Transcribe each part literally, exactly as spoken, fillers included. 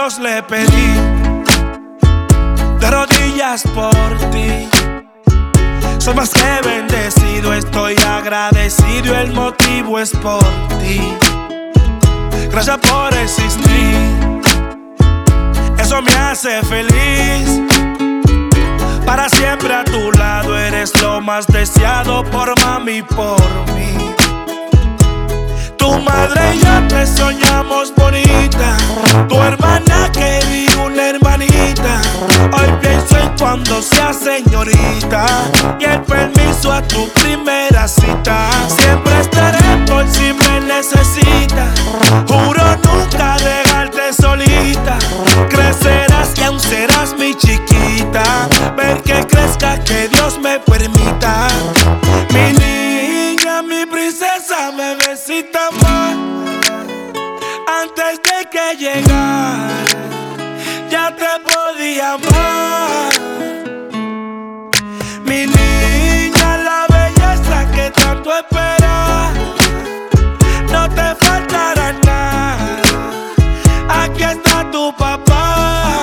Dios le pedí, de rodillas por ti. Soy más que bendecido, estoy agradecido, el motivo es por ti. Gracias por existir, eso me hace feliz. Para siempre a tu lado, eres lo más deseado por mami, por mí. Tu madre y yo te soñamos bonita, tu hermana quería una hermanita. Hoy pienso en cuando seas señorita y el permiso a tu primera cita. Siempre estaré por si me necesitas, juro nunca dejarte solita. Crecerás y aún serás mi chiquita, ver que crezca, que Dios me permita. Mi niña, mi princesa, me besita más. Antes de que llegara, ya te podía amar. Mi niña, la belleza que tanto esperas, no te faltará nada. Aquí está tu papá.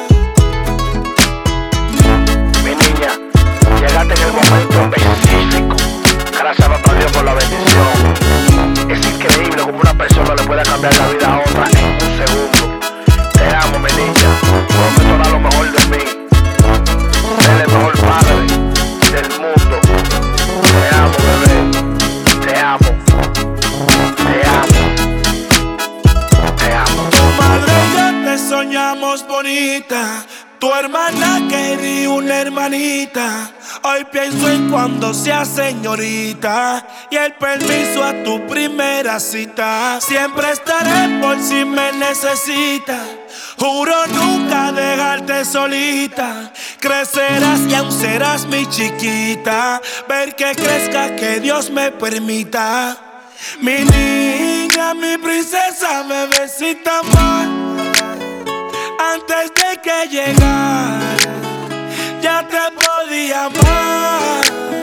Mi niña, llegaste en el momento específico. Gracias papá Dios por la bendición. Es increíble como una persona le puede cambiar la vida a otra en un segundo. Te amo, mi niña, prometo dar lo mejor de mí, ser el mejor padre del mundo. Te amo, bebé, te amo, te amo, te amo. Tu madre y yo te soñamos bonita, tu hermana quería una hermanita. Hoy pienso en cuando seas señorita y el permiso a tu primera cita. Siempre estaré por si me necesitas, juro nunca dejarte solita. Crecerás y aún serás mi chiquita, ver que crezca, que Dios me permita. Mi niña, mi princesa, me besita más. Antes de que llegara, ya te podía amar.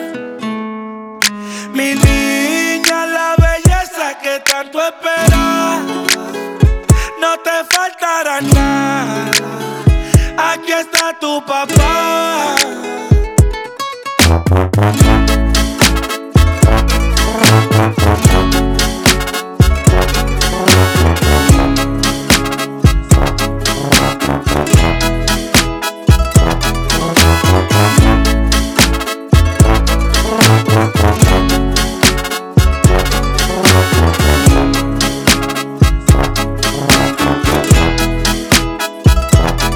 Mi niña, la belleza que tanto esperas, no te faltará nada. Aquí está tu papá.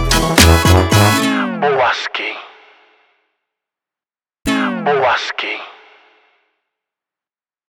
Owaski. Owaski.